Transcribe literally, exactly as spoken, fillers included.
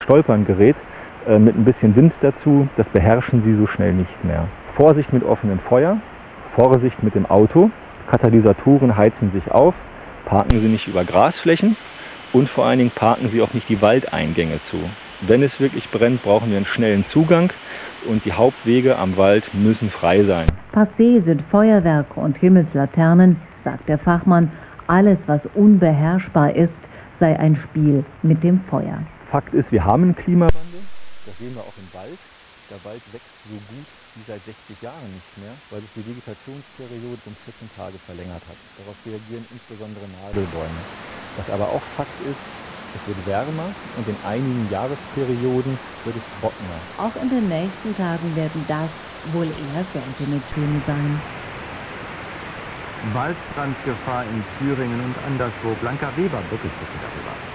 Stolpern gerät, äh, mit ein bisschen Wind dazu, das beherrschen sie so schnell nicht mehr. Vorsicht mit offenem Feuer, Vorsicht mit dem Auto, Katalysatoren heizen sich auf, parken Sie nicht über Grasflächen und vor allen Dingen parken Sie auch nicht die Waldeingänge zu. Wenn es wirklich brennt, brauchen wir einen schnellen Zugang und die Hauptwege am Wald müssen frei sein. Passé sind Feuerwerke und Himmelslaternen, sagt der Fachmann. Alles, was unbeherrschbar ist, sei ein Spiel mit dem Feuer. Fakt ist, wir haben einen Klimawandel. Das sehen wir auch im Wald. Der Wald wächst so gut wie seit sechzig Jahren nicht mehr, weil sich die Vegetationsperiode um vierzehn Tage verlängert hat. Darauf reagieren insbesondere Nadelbäume. Was aber auch Fakt ist, es wird wärmer und in einigen Jahresperioden wird es trockener. Auch in den nächsten Tagen werden das wohl eher seltene Töne sein. Waldbrandgefahr in Thüringen und anderswo. Blanca Weber berichtete darüber.